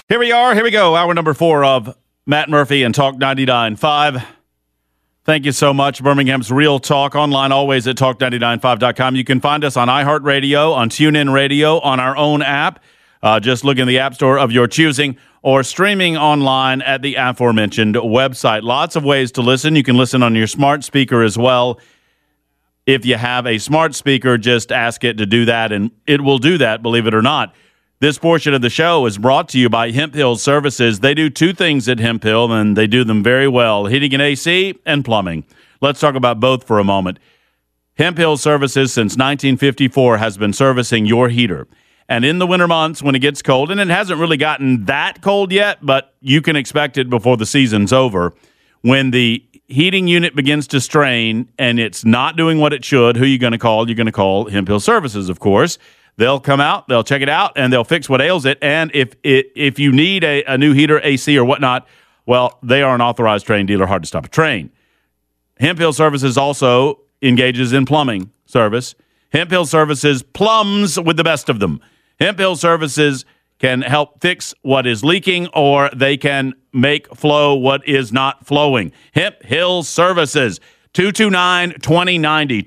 Here we are. Here we go. Hour number 4 of Matt Murphy and Talk 99.5. Thank you so much. Birmingham's Real Talk, online always at talk995.com. You can find us on iHeartRadio, on TuneIn Radio, on our own app. Just look in the app store of your choosing, or streaming online at the aforementioned website. Lots of ways to listen. You can listen on your smart speaker as well. If you have a smart speaker, just ask it to do that, and it will do that, believe it or not. This portion of the show is brought to you by Hemp Hill Services. They do two things at Hemp Hill, and they do them very well: heating and AC and plumbing. Let's talk about both for a moment. Hemp Hill Services, since 1954, has been servicing your heater. And in the winter months when it gets cold, and it hasn't really gotten that cold yet, but you can expect it before the season's over, when the heating unit begins to strain and it's not doing what it should, who are you going to call? You're going to call Hemp Hill Services, of course. They'll come out, they'll check it out, and they'll fix what ails it. And if you need a new heater, AC, or whatnot, well, they are an authorized trained dealer, hard to stop a train. Hemp Hill Services also engages in plumbing service. Hemp Hill Services plums with the best of them. Hemp Hill Services can help fix what is leaking, or they can make flow what is not flowing. Hemp Hill Services, 229-2090,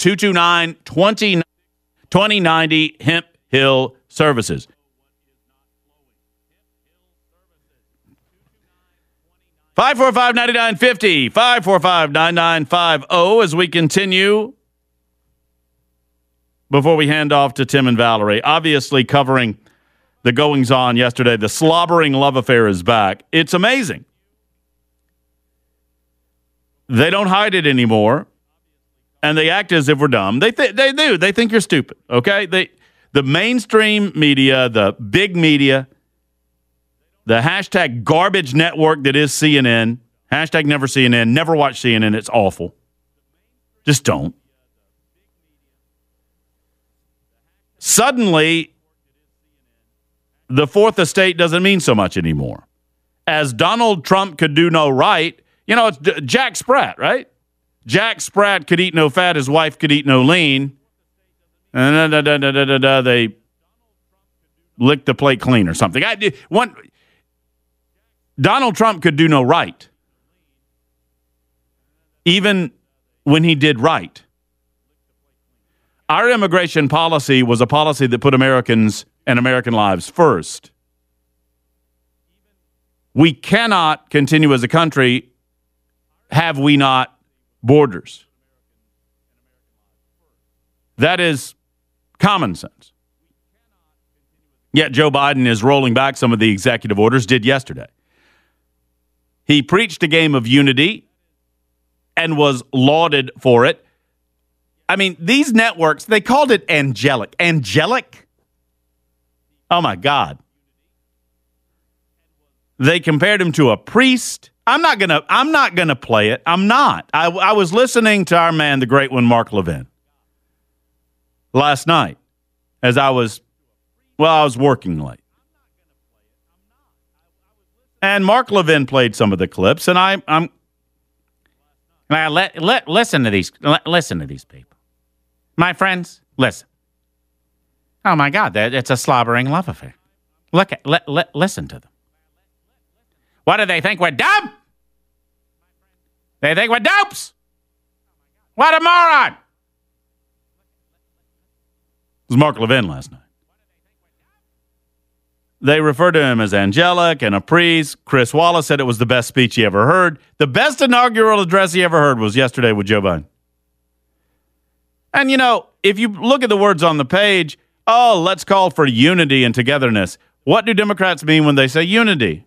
229-2090, Hemp Hill Services. $545-9950, $545-9950 as we continue. Before we hand off to Tim and Valerie, obviously covering the goings-on yesterday, the slobbering love affair is back. It's amazing. They don't hide it anymore, and they act as if we're dumb. They do. They think you're stupid, okay? The mainstream media, the big media, the hashtag garbage network that is CNN, hashtag never CNN, never watch CNN, it's awful. Just don't. Suddenly, the fourth estate doesn't mean so much anymore. As Donald Trump could do no right, it's Jack Sprat, right? Jack Sprat could eat no fat, his wife could eat no lean. And they lick the plate clean or something. Donald Trump could do no right, even when he did right. Our immigration policy was a policy that put Americans and American lives first. We cannot continue as a country, have we not, borders. That is common sense. Yet Joe Biden is rolling back some of the executive orders, did yesterday. He preached a game of unity and was lauded for it. I mean, these networks, they called it angelic. Angelic? Oh, my God. They compared him to a priest. I'm not gonna play it. I'm not. I was listening to our man, the great one, Mark Levin, last night as I was working late. And Mark Levin played some of the clips, and listen to these people. My friends, listen. Oh, my God, it's a slobbering love affair. Listen to them. What do they think? We're dumb? They think we're dopes? What a moron! It was Mark Levin last night. They referred to him as angelic and a priest. Chris Wallace said it was the best speech he ever heard. The best inaugural address he ever heard was yesterday with Joe Biden. And, if you look at the words on the page, let's call for unity and togetherness. What do Democrats mean when they say unity?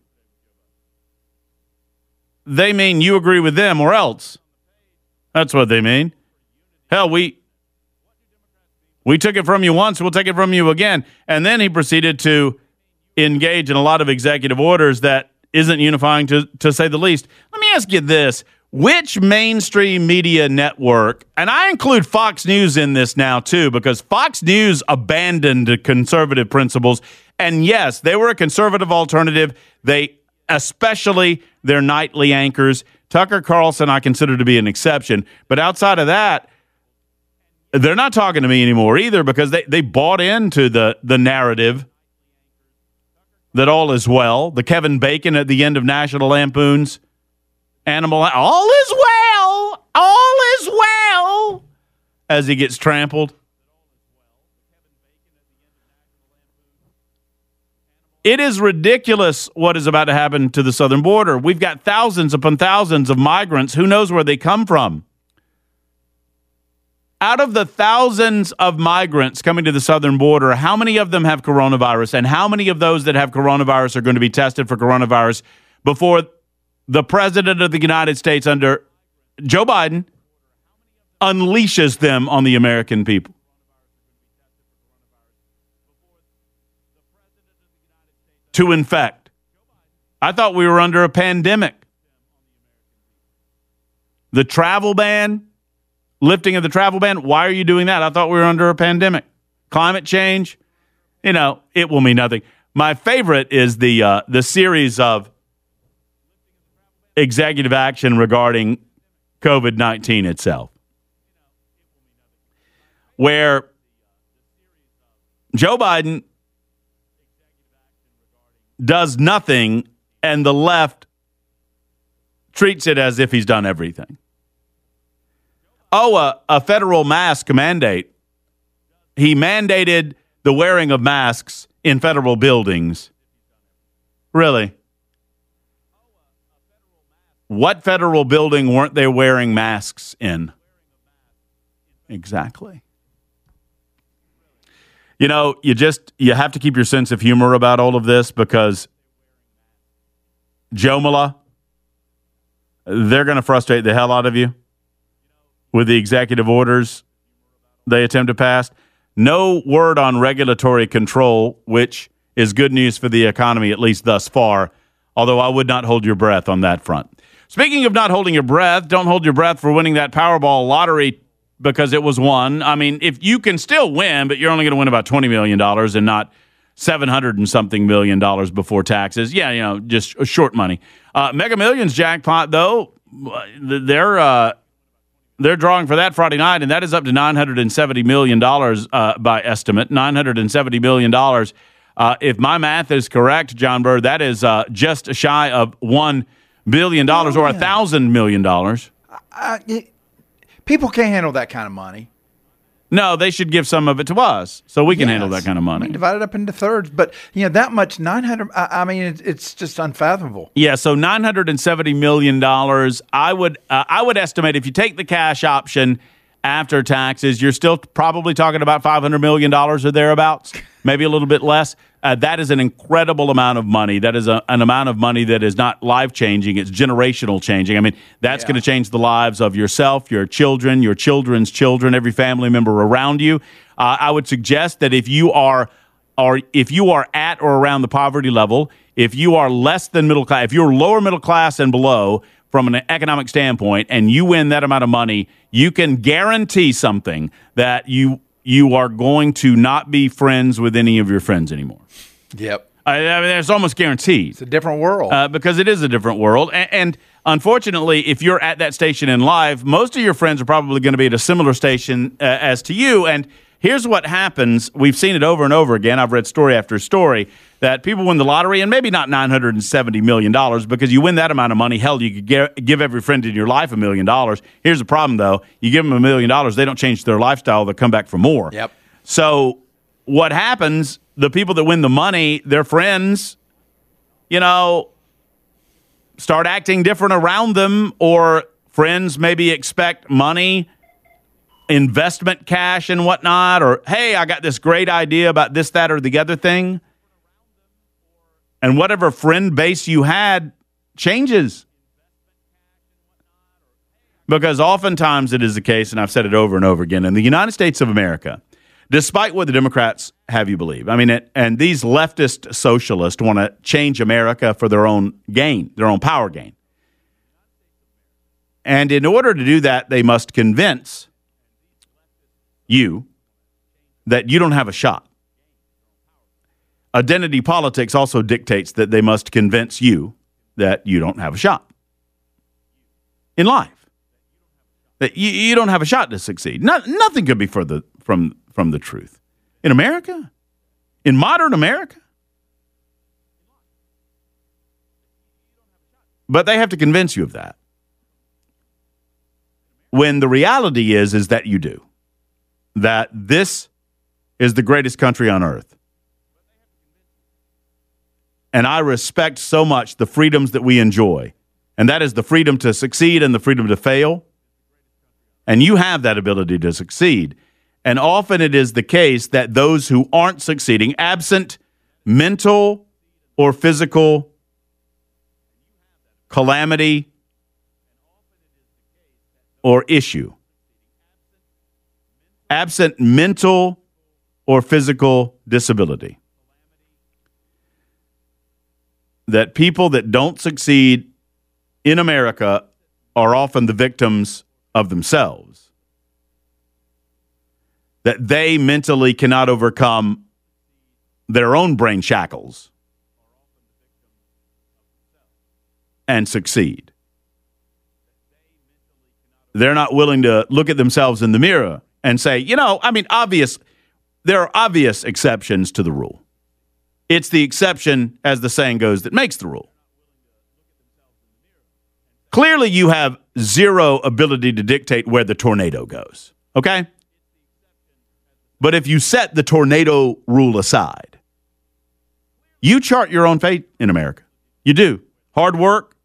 They mean you agree with them or else. That's what they mean. Hell, we took it from you once, we'll take it from you again. And then he proceeded to engage in a lot of executive orders that isn't unifying, to say the least. Let me ask you this. Which mainstream media network, and I include Fox News in this now too, because Fox News abandoned conservative principles. And yes, they were a conservative alternative. Especially their nightly anchors. Tucker Carlson I consider to be an exception. But outside of that, they're not talking to me anymore either, because they bought into the narrative that all is well. The Kevin Bacon at the end of National Lampoon's all is well, all is well, as he gets trampled. It is ridiculous what is about to happen to the southern border. We've got thousands upon thousands of migrants. Who knows where they come from? Out of the thousands of migrants coming to the southern border, how many of them have coronavirus? And how many of those that have coronavirus are going to be tested for coronavirus before the president of the United States under Joe Biden unleashes them on the American people? To infect. I thought we were under a pandemic. The travel ban, lifting of the travel ban, why are you doing that? I thought we were under a pandemic. Climate change, it will mean nothing. My favorite is the series of executive action regarding COVID-19 itself, where Joe Biden does nothing, and the left treats it as if he's done everything. A federal mask mandate. He mandated the wearing of masks in federal buildings. Really? What federal building weren't they wearing masks in? Exactly. You have to keep your sense of humor about all of this, because Jomala, they're going to frustrate the hell out of you with the executive orders they attempt to pass. No word on regulatory control, which is good news for the economy, at least thus far, although I would not hold your breath on that front. Speaking of not holding your breath, don't hold your breath for winning that Powerball lottery because it was won. I mean, if you can still win, but you're only going to win about $20 million and not $700 and something million before taxes. Yeah, just short money. Mega Millions jackpot, though, they're drawing for that Friday night, and that is up to $970 million by estimate. $970 million. If my math is correct, John Bird, that is just shy of $1 billion or $1,000 million. People can't handle that kind of money. No, they should give some of it to us so we can handle that kind of money. Divide it up into thirds. But, that much, 900, it's just unfathomable. Yeah, so $970 million. I would estimate if you take the cash option after taxes, you're still probably talking about $500 million or thereabouts, maybe a little bit less. That is an incredible amount of money. That is an amount of money that is not life-changing. It's generational changing. I mean, that's going to change the lives of yourself, your children, your children's children, every family member around you. I would suggest that if you are at or around the poverty level, if you are less than middle class, if you're lower middle class and below from an economic standpoint, and you win that amount of money, you can guarantee something that you are going to not be friends with any of your friends anymore. Yep. I mean, it's almost guaranteed. It's a different world. Because it is a different world. And unfortunately, if you're at that station in life, most of your friends are probably going to be at a similar station as to you. And here's what happens. We've seen it over and over again. I've read story after story that people win the lottery, and maybe not $970 million, because you win that amount of money. Hell, you could give every friend in your life $1 million. Here's the problem, though. You give them $1 million, they don't change their lifestyle. They'll come back for more. Yep. So what happens, the people that win the money, their friends, start acting different around them, or friends maybe expect money, investment cash and whatnot, or, hey, I got this great idea about this, that, or the other thing. And whatever friend base you had changes. Because oftentimes it is the case, and I've said it over and over again, in the United States of America, despite what the Democrats have you believe, and these leftist socialists want to change America for their own gain, their own power gain. And in order to do that, they must convince you that you don't have a shot. Identity politics also dictates that they must convince you that you don't have a shot in life, that you don't have a shot to succeed. Nothing could be further from the truth. In America, in modern America, But they have to convince you of that. When the reality is that you do. That this is the greatest country on earth. And I respect so much the freedoms that we enjoy. And that is the freedom to succeed and the freedom to fail. And you have that ability to succeed. And often it is the case that those who aren't succeeding, absent mental or physical calamity or issue, absent mental or physical disability, that people that don't succeed in America are often the victims of themselves, that they mentally cannot overcome their own brain shackles and succeed. They're not willing to look at themselves in the mirror and say, there are obvious exceptions to the rule. It's the exception, as the saying goes, that makes the rule. Clearly, you have zero ability to dictate where the tornado goes, okay? But if you set the tornado rule aside, you chart your own fate in America. You do. Hard work,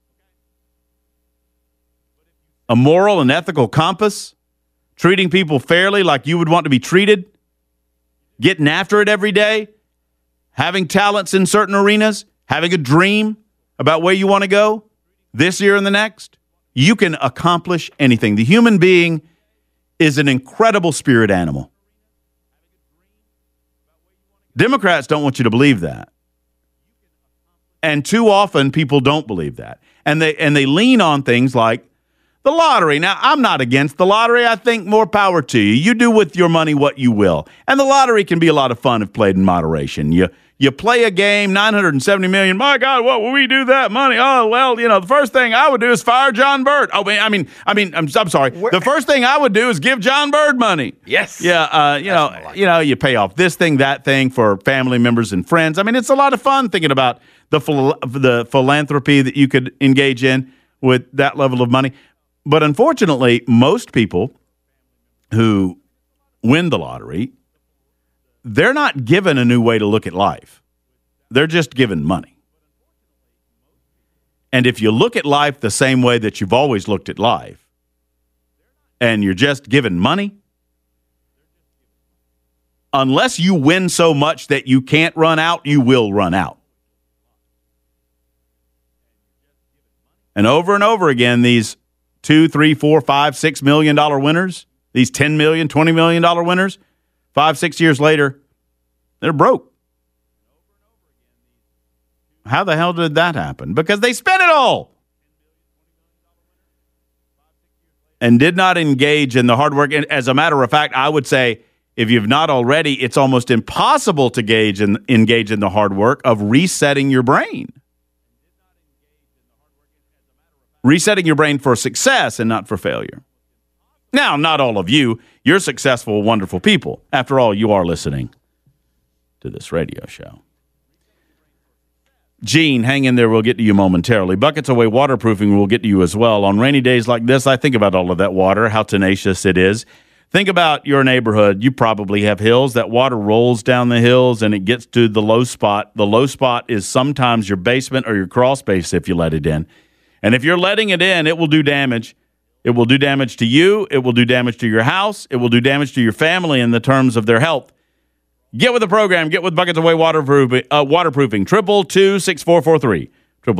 a moral and ethical compass, treating people fairly like you would want to be treated, getting after it every day, having talents in certain arenas, having a dream about where you want to go this year and the next, you can accomplish anything. The human being is an incredible spirit animal. Democrats don't want you to believe that. And too often people don't believe that. And they lean on things like the lottery. Now, I'm not against the lottery. I think more power to you. You do with your money what you will. And the lottery can be a lot of fun if played in moderation. You play a game, $970 million. My God, what will we do that money? Oh, well, the first thing I would do is fire John Bird. Oh, I'm sorry. The first thing I would do is give John Bird money. Yes. Yeah. You pay off this thing, that thing for family members and friends. I mean, it's a lot of fun thinking about the philanthropy that you could engage in with that level of money. But unfortunately, most people who win the lottery, they're not given a new way to look at life. They're just given money. And if you look at life the same way that you've always looked at life, and you're just given money, unless you win so much that you can't run out, you will run out. And over again, these $2, $3, $4, $5, $6 million winners, these $10 million, $20 million winners, 5-6 years later, they're broke. How the hell did that happen? Because they spent it all and did not engage in the hard work. And as a matter of fact, I would say, if you've not already, it's almost impossible to engage in the hard work of resetting your brain. Resetting your brain for success and not for failure. Now, not all of you. You're successful, wonderful people. After all, you are listening to this radio show. Gene, hang in there. We'll get to you momentarily. Buckets Away Waterproofing will get to you as well. On rainy days like this, I think about all of that water, how tenacious it is. Think about your neighborhood. You probably have hills. That water rolls down the hills and it gets to the low spot. The low spot is sometimes your basement or your crawl space if you let it in. And if you're letting it in, it will do damage. It will do damage to you. It will do damage to your house. It will do damage to your family in the terms of their health. Get with the program. Get with Buckets Away Waterproofing. 222-6443.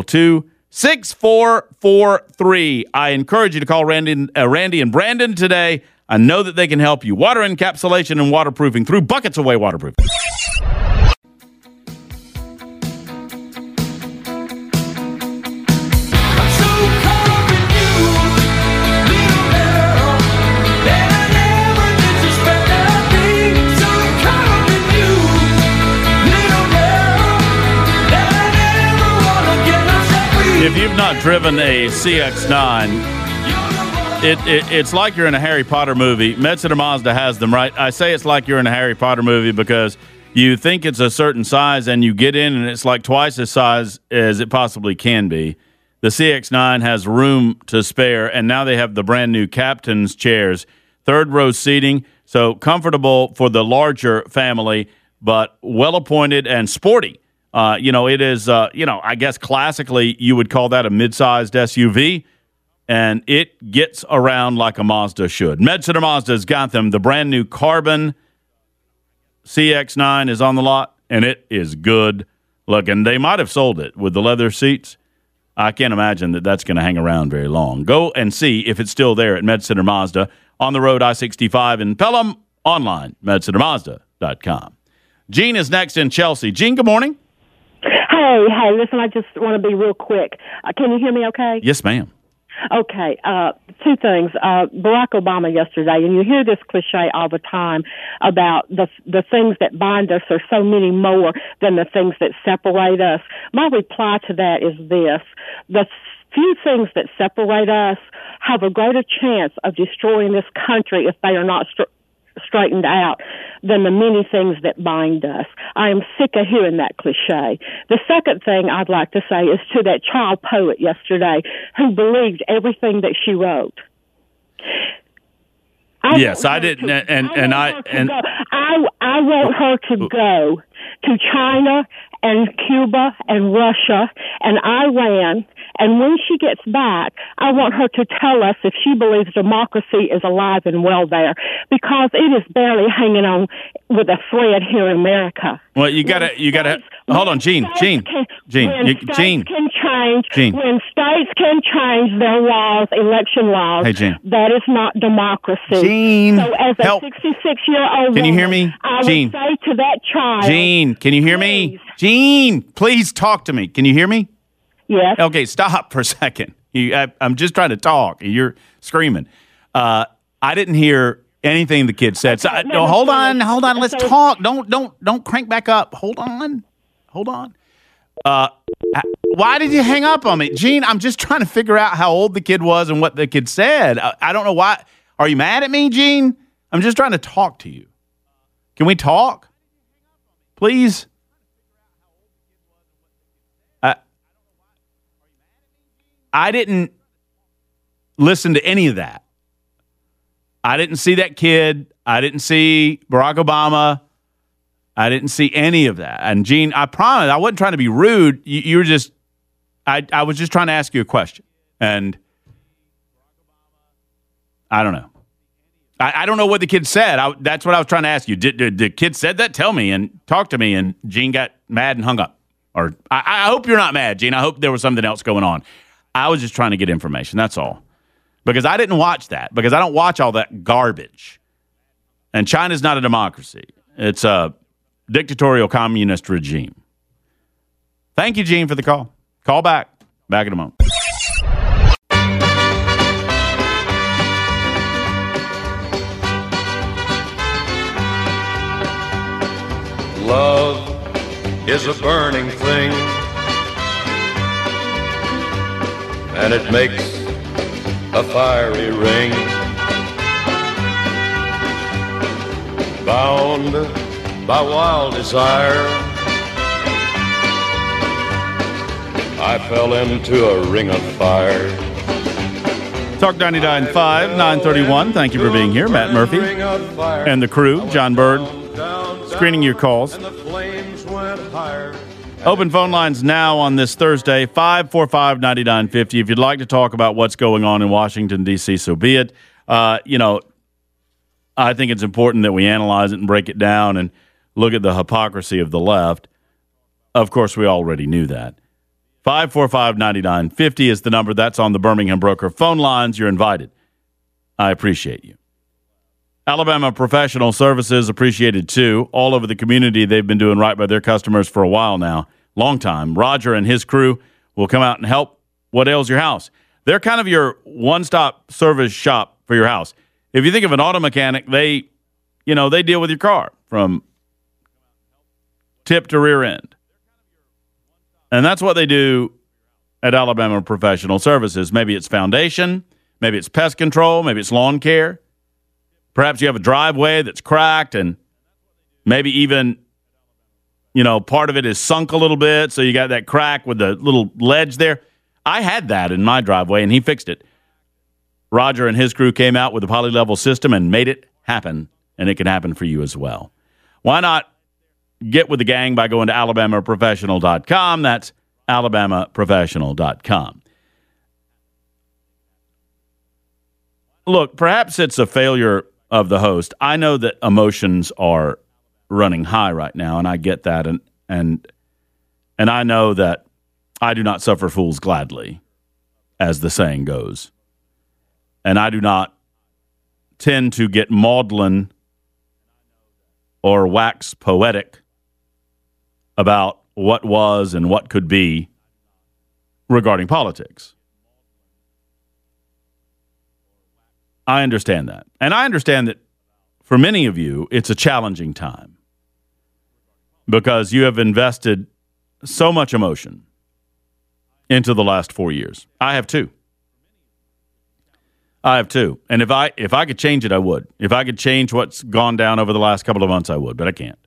222-6443. I encourage you to call Randy and Brandon today. I know that they can help you. Water encapsulation and waterproofing through Buckets Away Waterproofing. If you've not driven a CX-9, it's like you're in a Harry Potter movie. Metsuda Mazda has them, right? I say it's like you're in a Harry Potter movie because you think it's a certain size and you get in and it's like twice as size as it possibly can be. The CX-9 has room to spare, and now they have the brand new captain's chairs, third row seating, so comfortable for the larger family, but well appointed and sporty. It is, I guess classically you would call that a mid-sized SUV, and it gets around like a Mazda should. MedCenter Mazda's got them. The brand new Carbon CX-9 is on the lot, and it is good looking. They might have sold it with the leather seats. I can't imagine that that's going to hang around very long. Go and see if it's still there at MedCenter Mazda on the road I-65 in Pelham, online, MedCenterMazda.com. Gene is next in Chelsea. Gene, good morning. Hey, listen, I just want to be real quick. Can you hear me okay? Yes, ma'am. Okay, two things. Barack Obama yesterday, and you hear this cliche all the time about the things that bind us are so many more than the things that separate us. My reply to that is this. The few things that separate us have a greater chance of destroying this country if they are not straightened out than the many things that bind us. I am sick of hearing that cliche. The second thing I'd like to say is to that child poet yesterday who believed everything that she wrote. I want her to go to China and Cuba and Russia and Iran, and when she gets back, I want her to tell us if she believes democracy is alive and well there, because it is barely hanging on with a thread here in America. Well, you gotta hold on, Gene. When states can change their laws, election laws, hey, Gene. That is not democracy. Gene, so as a 66-year-old can you hear me? I Gene. would say to that child, Gene, can you hear me? Gene, please talk to me. Can you hear me? Yes. Okay, stop for a second. I'm just trying to talk. You're screaming. I didn't hear anything the kid said. So, hold on. Let's talk. Don't crank back up. Hold on. Why did you hang up on me, Gene? I'm just trying to figure out how old the kid was and what the kid said. I don't know why. Are you mad at me, Gene? I'm just trying to talk to you. Can we talk, please? I didn't listen to any of that. I didn't see that kid. I didn't see Barack Obama. I didn't see any of that. And Gene, I promise, I wasn't trying to be rude. You were just, I was just trying to ask you a question. And I don't know. I don't know what the kid said. That's what I was trying to ask you. Did the kid said that? Tell me and talk to me. And Gene got mad and hung up. Or I hope you're not mad, Gene. I hope there was something else going on. I was just trying to get information. That's all. Because I didn't watch that. Because I don't watch all that garbage. And China's not a democracy. It's a dictatorial communist regime. Thank you, Gene, for the call. Call back. Back in a moment. Love is a burning thing, and it makes a fiery ring. Bound by wild desire, I fell into a ring of fire. Talk 99.5, 931. Thank you for being here. Matt Murphy and the crew, John Bird, screening your calls. Open phone lines now on this Thursday, 545-9950. If you'd like to talk about what's going on in Washington, D.C., so be it. I think it's important that we analyze it and break it down and look at the hypocrisy of the left. Of course, we already knew that. 545-9950 is the number. That's on the Birmingham Broker phone lines. You're invited. I appreciate you. Alabama Professional Services appreciated too. All over the community, they've been doing right by their customers for a while now. Long time. Roger and his crew will come out and help what ails your house. They're kind of your one-stop service shop for your house. If you think of an auto mechanic, they deal with your car from tip to rear end. And that's what they do at Alabama Professional Services. Maybe it's foundation, maybe it's pest control, maybe it's lawn care. Perhaps you have a driveway that's cracked and maybe even, part of it is sunk a little bit, so you got that crack with the little ledge there. I had that in my driveway, and he fixed it. Roger and his crew came out with a poly-level system and made it happen, and it can happen for you as well. Why not get with the gang by going to alabamaprofessional.com? That's alabamaprofessional.com. Look, perhaps it's a failure of the host. I know that emotions are running high right now, and I get that, and I know that I do not suffer fools gladly, as the saying goes. And I do not tend to get maudlin or wax poetic about what was and what could be regarding politics. I understand that. And I understand that for many of you, it's a challenging time because you have invested so much emotion into the last 4 years. I have too. And if I could change it, I would. If I could change what's gone down over the last couple of months, I would, but I can't.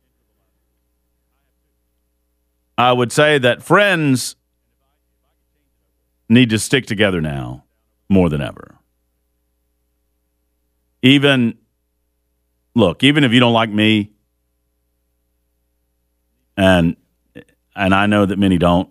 I would say that friends need to stick together now more than ever. Even if you don't like me, and I know that many don't,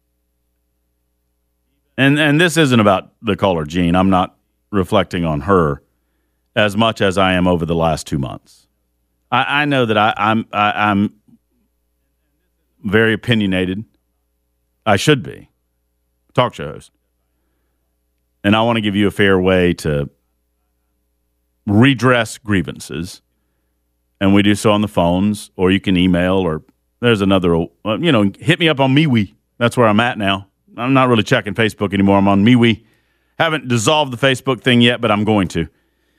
and this isn't about the caller, Jean. I'm not reflecting on her as much as I am over the last 2 months. I know that I'm very opinionated. I should be. Talk show host. And I want to give you a fair way to redress grievances. And we do so on the phones, or you can email, or there's another, hit me up on MeWe. That's where I'm at now. I'm not really checking Facebook anymore. I'm on MeWe. Haven't dissolved the Facebook thing yet, but I'm going to.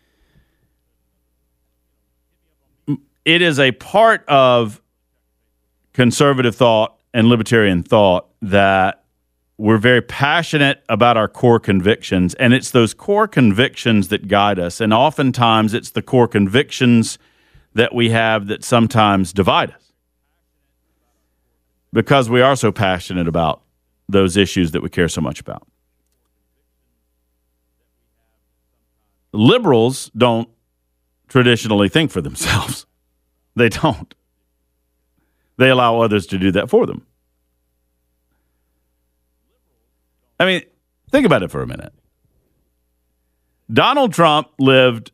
It is a part of conservative thought and libertarian thought that we're very passionate about our core convictions, and it's those core convictions that guide us. And oftentimes it's the core convictions that we have that sometimes divide us because we are so passionate about those issues that we care so much about. Liberals don't traditionally think for themselves. They don't. They allow others to do that for them. I mean, think about it for a minute. Donald Trump lived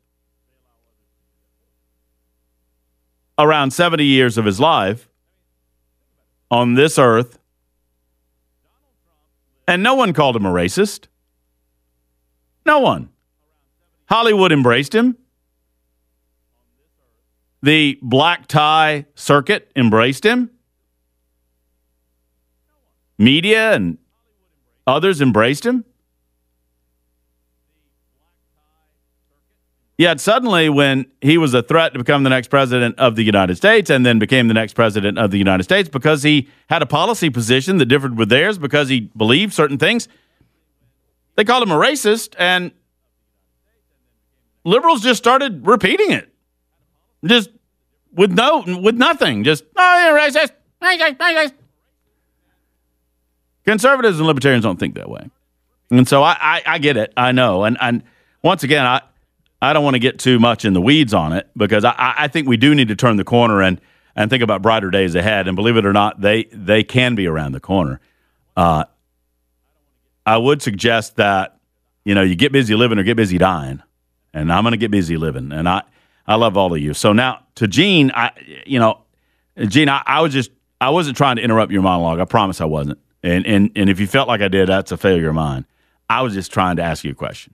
around 70 years of his life on this earth, and no one called him a racist. No one. Hollywood embraced him. The black tie circuit embraced him. Media and others embraced him. Yet suddenly, when he was a threat to become the next president of the United States and then became the next president of the United States because he had a policy position that differed with theirs because he believed certain things, they called him a racist, and liberals just started repeating it. Just with nothing. Just, oh, you're racist. Racist. Conservatives and libertarians don't think that way. And so I get it. I know. And once again, I don't want to get too much in the weeds on it because I think we do need to turn the corner and think about brighter days ahead. And believe it or not, they can be around the corner. I would suggest that, you get busy living or get busy dying. And I'm going to get busy living. And I love all of you. So now to Gene, Gene, I wasn't trying to interrupt your monologue. I promise I wasn't. And if you felt like I did, that's a failure of mine. I was just trying to ask you a question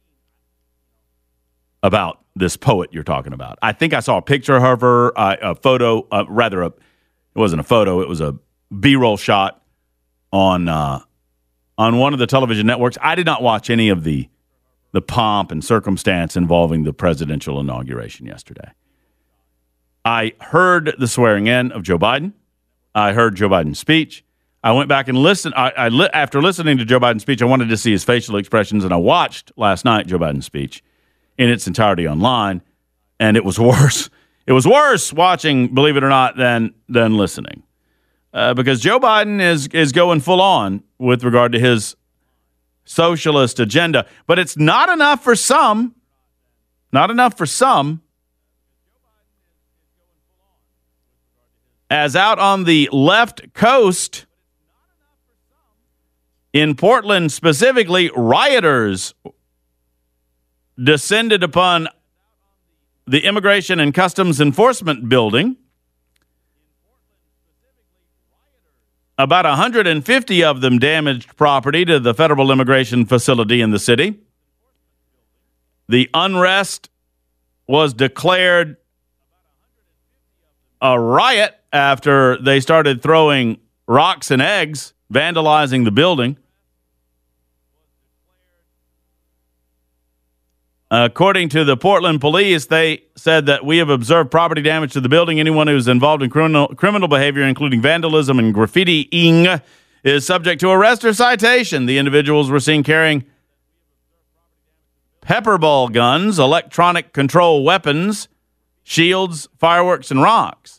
about this poet you're talking about. I think I saw a picture of her, a photo, it wasn't a photo, it was a B-roll shot on one of the television networks. I did not watch any of the pomp and circumstance involving the presidential inauguration yesterday. I heard the swearing in of Joe Biden. I heard Joe Biden's speech. I went back and listened. After listening to Joe Biden's speech, I wanted to see his facial expressions, and I watched last night Joe Biden's speech in its entirety online, and it was worse. It was worse watching, believe it or not, than listening, because Joe Biden is going full on with regard to his socialist agenda. But it's not enough for some. Not enough for some. As out on the left coast, in Portland specifically, rioters descended upon the Immigration and Customs Enforcement building. About 150 of them damaged property to the federal immigration facility in the city. The unrest was declared a riot after they started throwing rocks and eggs, vandalizing the building. According to the Portland police, they said that we have observed property damage to the building. Anyone who's involved in criminal behavior, including vandalism and graffitiing, is subject to arrest or citation. The individuals were seen carrying pepper ball guns, electronic control weapons, shields, fireworks, and rocks.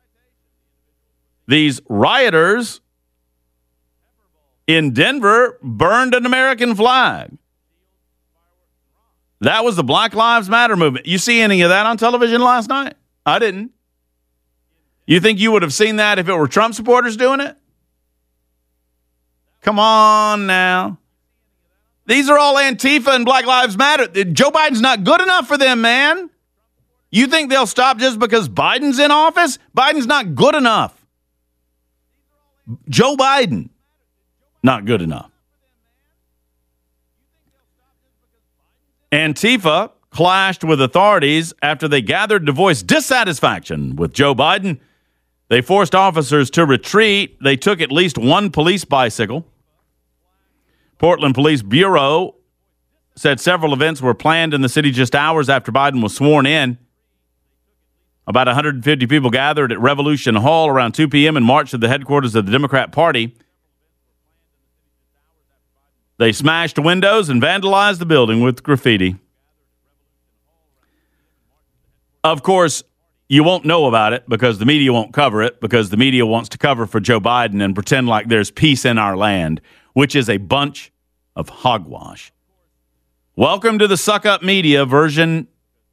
These rioters in Denver burned an American flag. That was the Black Lives Matter movement. You see any of that on television last night? I didn't. You think you would have seen that if it were Trump supporters doing it? Come on now. These are all Antifa and Black Lives Matter. Joe Biden's not good enough for them, man. You think they'll stop just because Biden's in office? Biden's not good enough. Joe Biden, not good enough. Antifa clashed with authorities after they gathered to voice dissatisfaction with Joe Biden. They forced officers to retreat. They took at least one police bicycle. Portland Police Bureau said several events were planned in the city just hours after Biden was sworn in. About 150 people gathered at Revolution Hall around 2 p.m. and marched to the headquarters of the Democrat Party. They smashed windows and vandalized the building with graffiti. Of course, you won't know about it because the media won't cover it, because the media wants to cover for Joe Biden and pretend like there's peace in our land, which is a bunch of hogwash. Welcome to the Suck Up Media version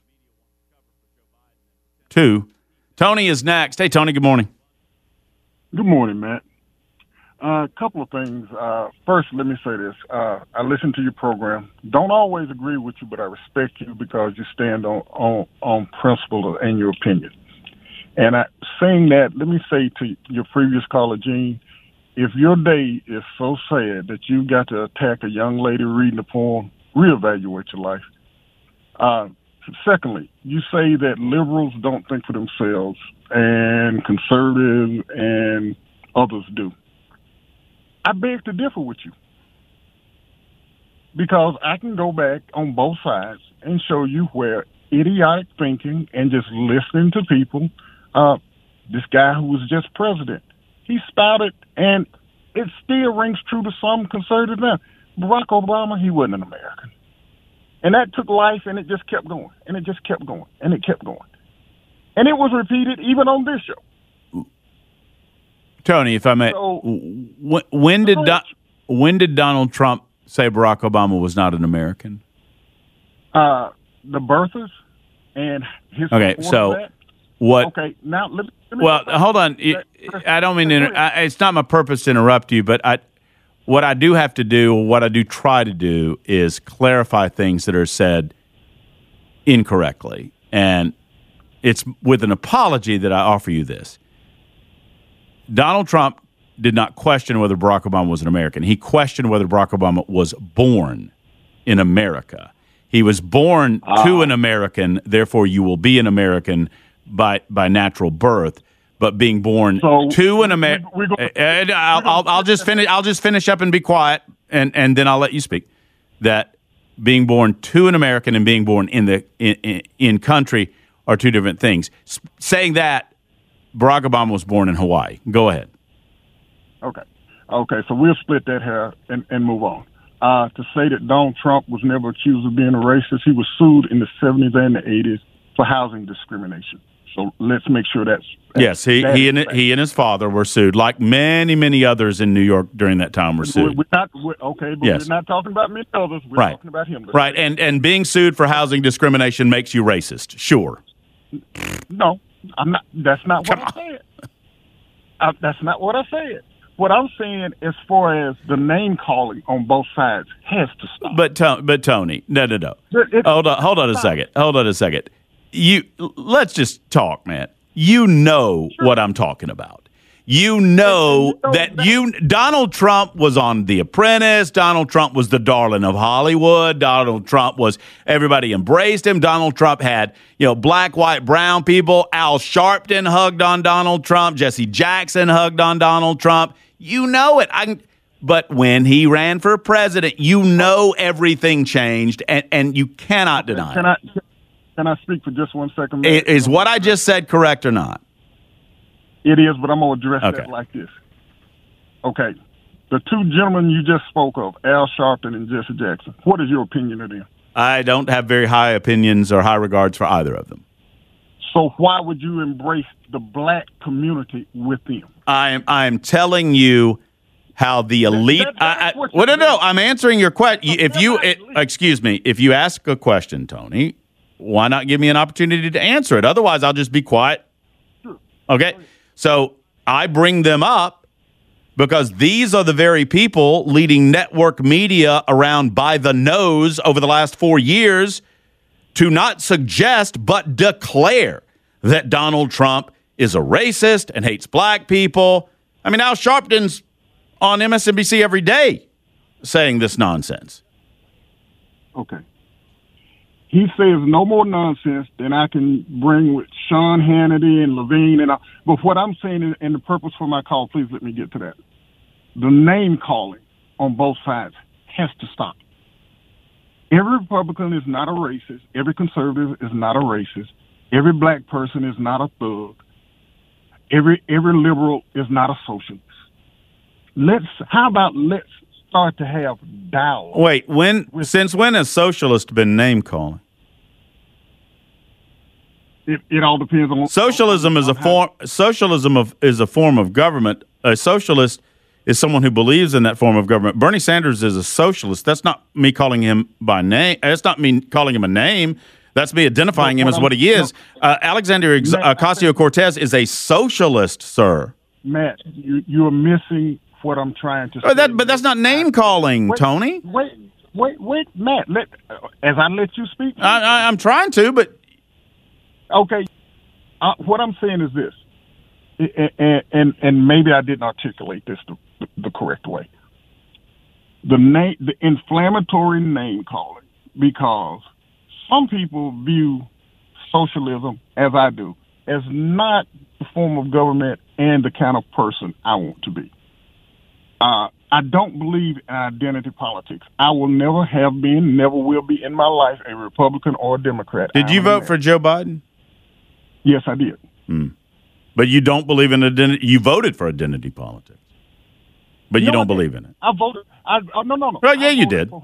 2. Tony is next. Hey, Tony, good morning. Good morning, Matt. A couple of things. First, let me say this. I listen to your program. Don't always agree with you, but I respect you because you stand on principle and your opinion. And saying that, let me say to your previous caller, Gene, if your day is so sad that you got to attack a young lady reading a poem, reevaluate your life. Secondly, you say that liberals don't think for themselves and conservatives and others do. I beg to differ with you because I can go back on both sides and show you where idiotic thinking and just listening to people, this guy who was just president, he spouted, and it still rings true to some conservatives now. Barack Obama, he wasn't an American. And that took life, and it just kept going, and it just kept going, and it kept going. And it was repeated even on this show. Tony, if I may, So, when did Donald Trump say Barack Obama was not an American? the birthers and his Okay, support so of that. what? Okay, now let me Well, hold on. I don't mean to. It's not my purpose to interrupt you, but what I do have to do, what I do try to do, is clarify things that are said incorrectly, and it's with an apology that I offer you this. Donald Trump did not question whether Barack Obama was an American. He questioned whether Barack Obama was born in America. He was born to an American, therefore you will be an American by natural birth. But being born to an American, I'll just finish. I'll just finish up and be quiet, and then I'll let you speak. That being born to an American and being born in country are two different things. Saying that Barack Obama was born in Hawaii. Go ahead. Okay, so we'll split that hair and move on. To say that Donald Trump was never accused of being a racist, he was sued in the 70s and the 80s for housing discrimination. So let's make sure that's yes. He and his father were sued, like many others in New York during that time were sued. We're not talking about many others. We're right. talking about him. Right, and being sued for housing discrimination makes you racist. Sure. No, I'm not. That's not what I said. That's not what I said. What I'm saying, as far as the name calling on both sides, has to stop. But Tony, no. Hold on a second. Let's just talk, man. You know what I'm talking about. You know Donald Trump was on The Apprentice. Donald Trump was the darling of Hollywood. Donald Trump everybody embraced him. Donald Trump had, black, white, brown people. Al Sharpton hugged on Donald Trump. Jesse Jackson hugged on Donald Trump. You know it. But when he ran for president, everything changed, and you cannot deny it. Can I speak for just 1 second? Is what I just said correct or not? It is, but I'm going to address that like this. Okay. The two gentlemen you just spoke of, Al Sharpton and Jesse Jackson, what is your opinion of them? I don't have very high opinions or high regards for either of them. So why would you embrace the black community with them? I'm telling you how the elite. No. I'm answering your question. Excuse me, if you ask a question, Tony, why not give me an opportunity to answer it? Otherwise, I'll just be quiet. Okay. So I bring them up because these are the very people leading network media around by the nose over the last 4 years to not suggest but declare that Donald Trump is a racist and hates black people. I mean, Al Sharpton's on MSNBC every day saying this nonsense. Okay. He says no more nonsense than I can bring with Sean Hannity and Levine. But what I'm saying, and the purpose for my call, please let me get to that. The name calling on both sides has to stop. Every Republican is not a racist. Every conservative is not a racist. Every black person is not a thug. Every liberal is not a socialist. Let's start to have dialogue. Wait, since when has socialist been name calling? It all depends on socialism is a form. Socialism is a form of government. A socialist is someone who believes in that form of government. Bernie Sanders is a socialist. That's not me calling him by name. That's not me calling him a name. That's me identifying him as what he is. Alexander Ocasio-Cortez is a socialist, sir. Matt, you are missing what I'm trying to say. But that's not name calling, Tony. Wait, Matt. As I let you speak. I'm trying to, but. Okay, what I'm saying is this, and maybe I didn't articulate this the correct way. The inflammatory name calling, because some people view socialism, as I do, as not the form of government and the kind of person I want to be. I don't believe in identity politics. I will never have been, never will be in my life a Republican or a Democrat. Did you vote for Joe Biden? Yes, I did. But you don't believe in identity. You voted for identity politics, but you don't believe in it. I voted. No. Well, yeah, you did.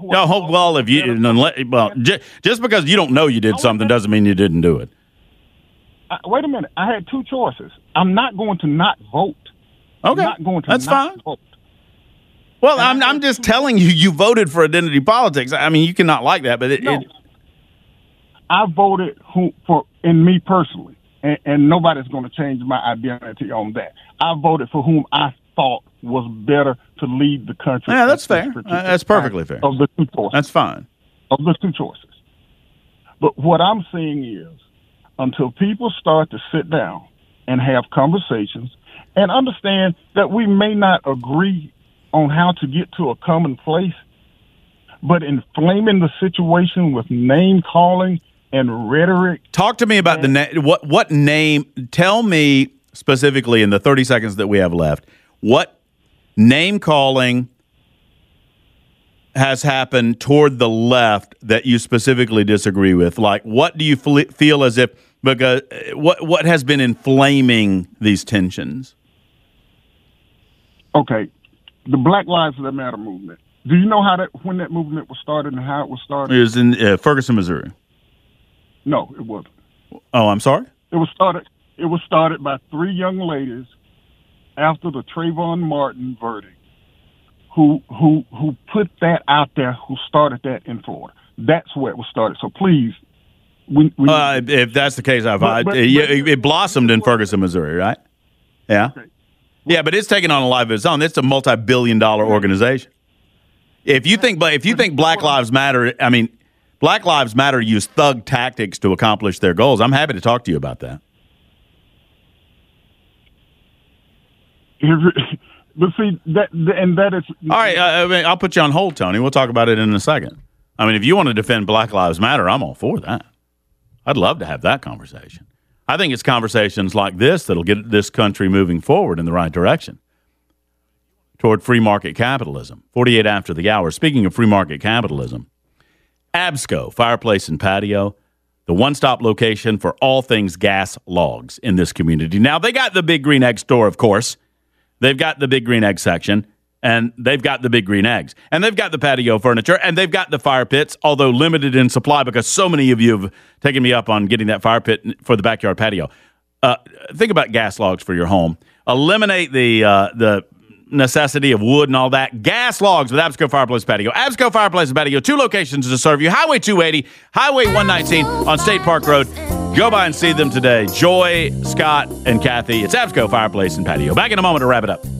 Just because you don't know you did something doesn't mean you didn't do it. Wait a minute. I had two choices. I'm not going to not vote. Okay, that's fine. Vote. Well, I'm just telling you, you voted for identity politics. I mean, you cannot like that, but I voted for me personally. And nobody's going to change my identity on that. I voted for whom I thought was better to lead the country. Yeah, that's fair. That's perfectly fair. Of the two choices. That's fine. Of the two choices. But what I'm saying is, until people start to sit down and have conversations and understand that we may not agree on how to get to a common place, but inflaming the situation with name calling and rhetoric. Talk to me about the name. What name? Tell me specifically in the 30 seconds that we have left, what name calling has happened toward the left that you specifically disagree with? Like, what do you feel as if, because what has been inflaming these tensions? Okay. The Black Lives Matter movement. Do you know when that movement was started and how it was started? It was in Ferguson, Missouri. No, it wasn't. Oh, I'm sorry? It was started It was started by 3 young ladies after the Trayvon Martin verdict, who put that out there, who started that in Florida. That's where it was started. So please, if that's the case, it blossomed in Ferguson, Missouri, right? Yeah. Okay. Yeah, but it's taken on a life of its own. It's a multi-billion-dollar organization. If you think Black Lives Matter, I mean, Black Lives Matter use thug tactics to accomplish their goals. I'm happy to talk to you about that. But see, that is... All right, I'll put you on hold, Tony. We'll talk about it in a second. I mean, if you want to defend Black Lives Matter, I'm all for that. I'd love to have that conversation. I think it's conversations like this that'll get this country moving forward in the right direction toward free market capitalism. 48 after the hour. Speaking of free market capitalism, Absco Fireplace and Patio, the one-stop location for all things gas logs in this community. Now, they got the Big Green Egg store, of course. They've got the Big Green Egg section, and they've got the Big Green Eggs, and they've got the patio furniture, and they've got the fire pits, although limited in supply because so many of you have taken me up on getting that fire pit for the backyard patio. Think about gas logs for your home. Eliminate the necessity of wood and all that. Gas logs with Absco Fireplace Patio. Absco Fireplace Patio, 2 locations to serve you. Highway 280, Highway 119 on State Park Road. Go by and see them today. Joy, Scott, and Kathy. It's Absco Fireplace and Patio. Back in a moment to wrap it up.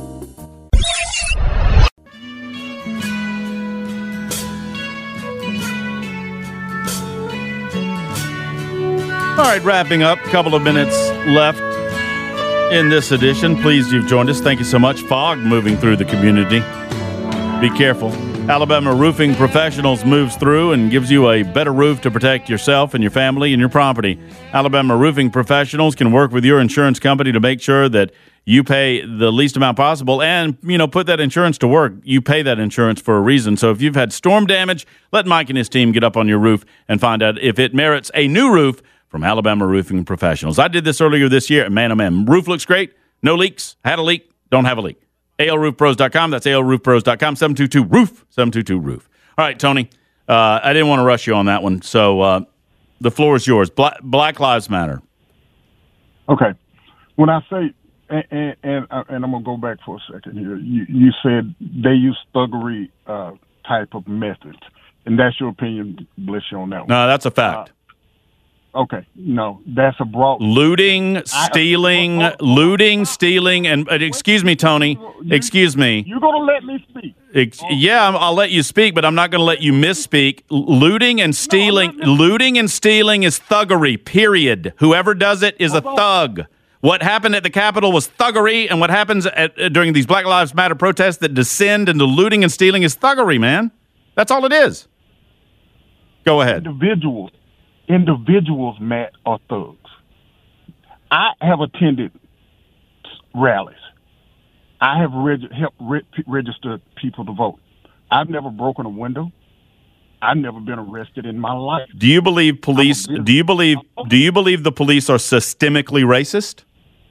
All right, wrapping up. A couple of minutes left in this edition. Pleased you've joined us. Thank you so much. Fog moving through the community. Be careful. Alabama Roofing Professionals moves through and gives you a better roof to protect yourself and your family and your property. Alabama Roofing Professionals can work with your insurance company to make sure that you pay the least amount possible and, put that insurance to work. You pay that insurance for a reason. So if you've had storm damage, let Mike and his team get up on your roof and find out if it merits a new roof from Alabama Roofing Professionals. I did this earlier this year, and man, oh man, roof looks great. No leaks. Had a leak. Don't have a leak. ALRoofPros.com. That's ALRoofPros.com. 722-ROOF. 722-ROOF. All right, Tony. I didn't want to rush you on that one, so the floor is yours. Black Lives Matter. Okay. When I say, and I'm going to go back for a second here, you said they use thuggery type of methods, and that's your opinion. Bless you on that one. No, that's a fact. Okay, no, that's a broad... Looting, stealing, and... excuse me, Tony. Excuse me. You're going to let me speak. Yeah, I'll let you speak, but I'm not going to let you misspeak. Looting and stealing is thuggery, period. Whoever does it is a thug. What happened at the Capitol was thuggery, and what happens during these Black Lives Matter protests that descend into looting and stealing is thuggery, man. That's all it is. Go ahead. Individuals, Matt, are thugs. I have attended rallies. I have helped register people to vote. I've never broken a window. I've never been arrested in my life. Do you believe police? Do you believe the police are systemically racist?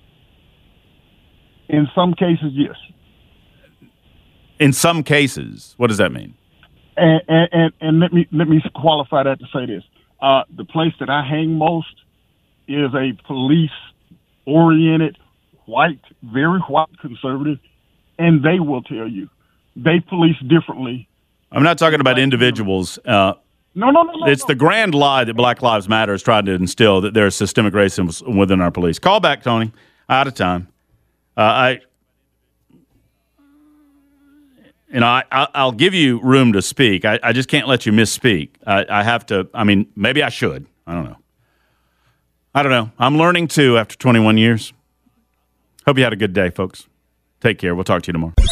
In some cases, yes. In some cases, what does that mean? And let me qualify that to say this. The place that I hang most is a police-oriented, very white conservative, and they will tell you they police differently. I'm not talking about individuals. No. It's the grand lie that Black Lives Matter is trying to instill, that there's systemic racism within our police. Call back, Tony. Out of time. I'll give you room to speak. I just can't let you misspeak. I have to. I mean, maybe I should. I don't know. I'm learning too after 21 years. Hope you had a good day, folks. Take care. We'll talk to you tomorrow.